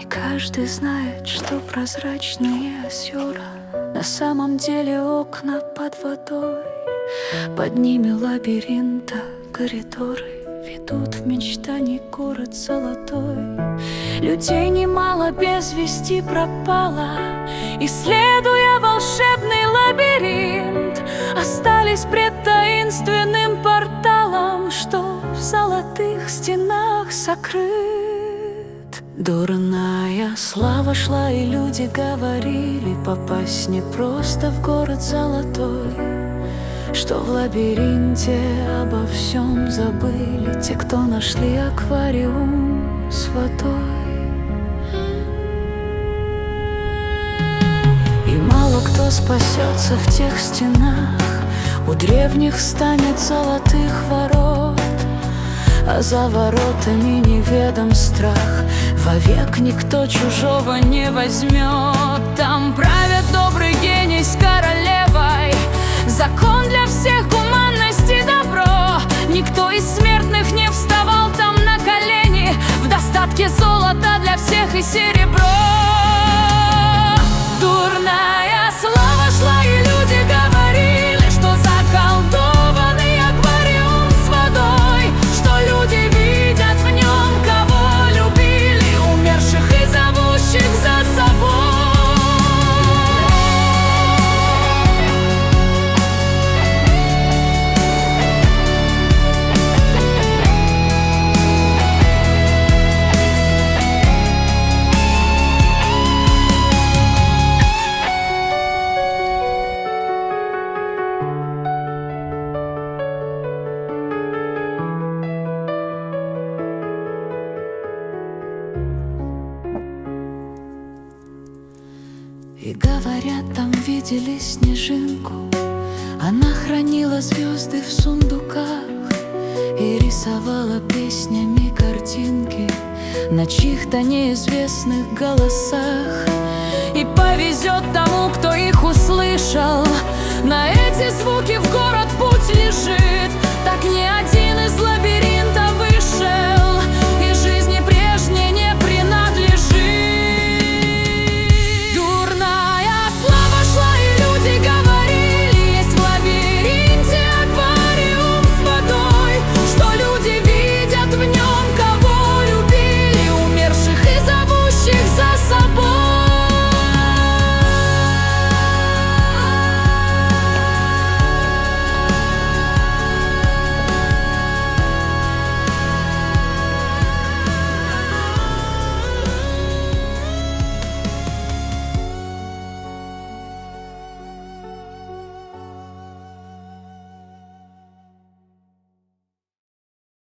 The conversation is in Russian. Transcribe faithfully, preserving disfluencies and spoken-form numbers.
каждый знает, что прозрачные озера на самом деле окна под водой. Под ними лабиринта коридоры ведут в мечтаний город золотой. Людей немало без вести пропало, исследуя волшебный лабиринт. Остались пред таинственным порталом, что в золотых стенах сокрыт. Дурная слава шла, и люди говорили: попасть не просто в город золотой, что в лабиринте обо всем забыли те, кто нашли аквариум с водой. И мало кто спасется в тех стенах, у древних станет золотых ворот, а за воротами неведом страх, вовек никто чужого не возьмет. Там правят добрый гений с королевой, закон для всех, гуманность и добро. Никто из смертных не вставал там на колени, в достатке золота для всех и серебро. Дурная слава шла, и люди говорили, что заколдованный аквариум с водой, что люди видят в нем, кого любили, умерших и зовущих за собой. И говорят, там видели снежинку, она хранила звезды в сундуках и рисовала песнями картинки на чьих-то неизвестных голосах. И повезет тому, кто их услышал, на эти звуки в город путь лежит. Так ни один из лабиринтов